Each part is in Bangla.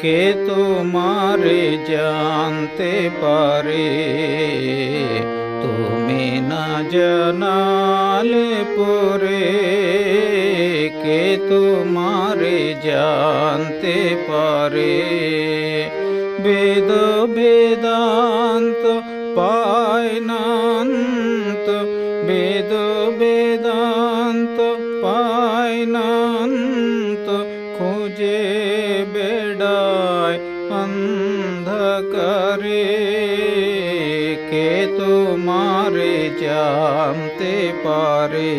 কে তোমারে জানতে পারে, তুমি না জানালে পরে কে তোমারে জানতে পারে। বেদ বেদান্ত পায় নান্ত, বেদ বেদান্ত পায় নান্ত, খুঁজে বেড়ায় অন্ধকারে কে তোমারে জানতে পারে।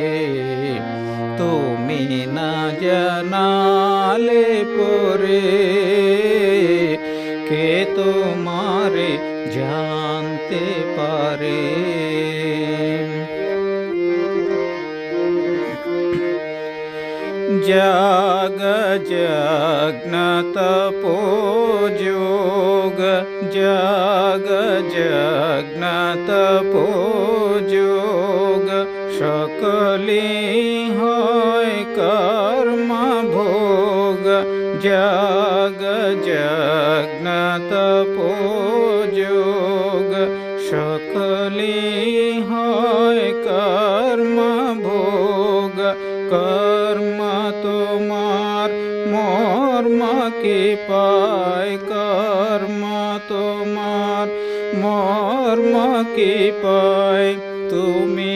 তুমি না জানালে পরে কে তোমারে জানতে পারে। জাগ জগ্ন তপোযোগ, জাগ জগ্ন তপোযোগ, সকলি হয় কর্ম ভোগ। জাগ জগ্ন তপোযোগ, সকলি হয় কর্ম ভোগ। কর্ম তোমার মর্ম কি পায়, কর্ম তোমার মর্ম কি পায়। তুমি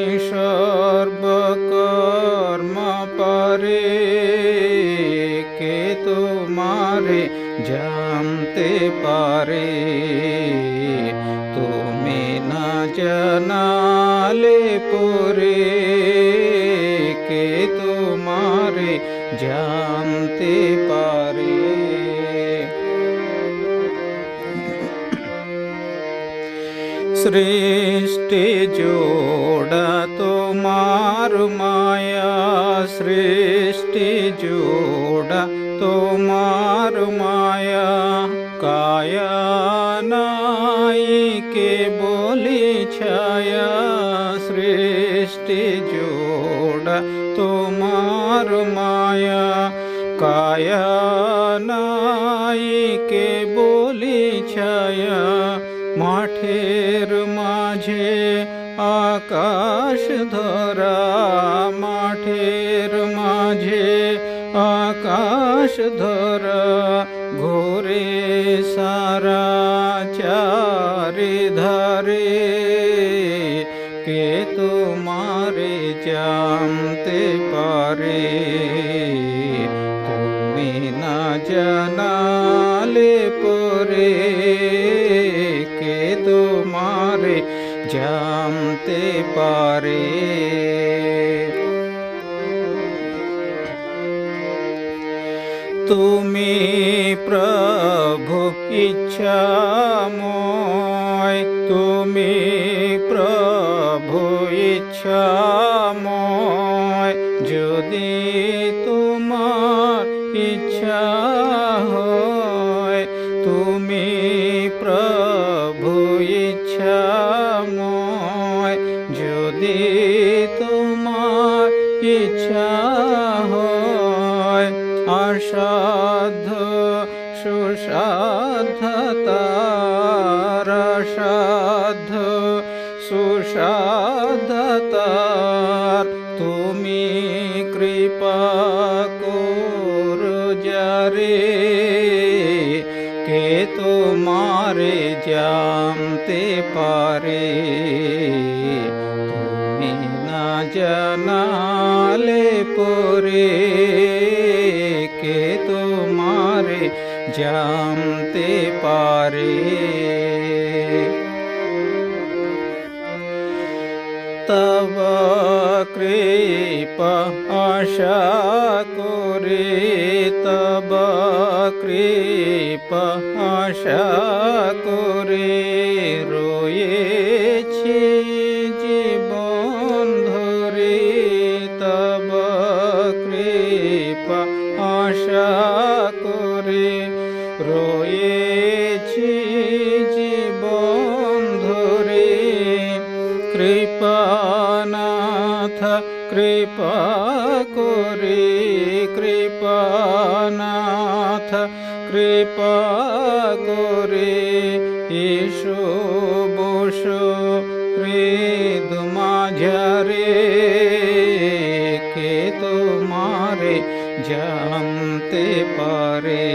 সর্বকর্ম পারে কে তোমারে জানতে পারে। তুমি না জানালে পরে কে তোমারে জানতে পারে। সৃষ্টি জোড়া তোমার মায়া, সৃষ্টি জোড়া তোমার মায়া। কায়া নাই কে বলি ছায়া, সৃষ্টি জোড়া তোমার মায়া। কায়া নাই কে বলি ছায়া। মাঠের মাঝে আকাশ ধরা, মাঠের মাঝে আকাশ ধরা। ঘোরে সারা চারিধারে কে তোমারে জানতে পারে। তুমি না জানালে পরে কে তোমারে জানতে পারে। তুমি প্রভু ইচ্ছাময়, তুমি প্রভু ইচ্ছাময়। যদি তোমার ইচ্ছা হয়, তুমি প্রভু ইচ্ছাময়। যদি তোমার ইচ্ছা হয়, অসাধ্য সুসাধ্য তার, অসাধ্য সুসাধ্য তার। তুমি কৃপা করো যারে কে তোমারে জানতে পারে। তুমি না জানালে পরে কে তোমারে জানতে পারে। তব কৃপা আশা করে, তব কৃপা আশা করে রয়েছি জীবন ধরে। তব কৃপা আশা করে রয়েছি জীবন ধরে। কৃপানাথ কৃপা করে, কৃপানাথ কৃপা করে এসো বসো হৃদ মাঝারে, কে তোমারে জানতে পারে,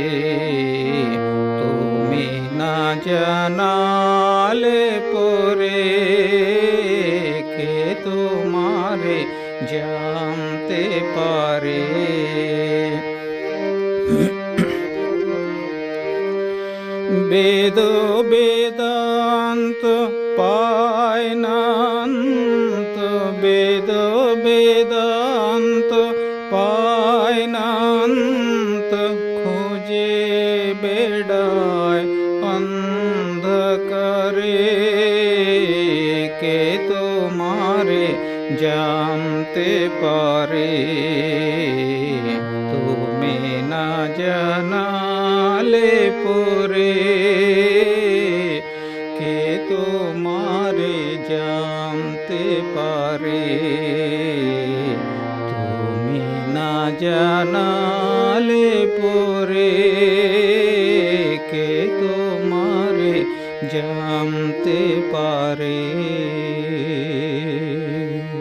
তুমি না জানালে পরে, কে তোমারে জানতে পারে। বেদ বেদান্ত পায়নান্ত, বেদ বেদান্ত পায়নান্ত, খুঁজে বেড়ায় অন্ধকারে, কে তোমারে জানতে পারে, তুমি না জানালে পরে, কে তোমারে জানতে পারে, তুমি না জানালে পরে, কে তোমারে জানতে পারে।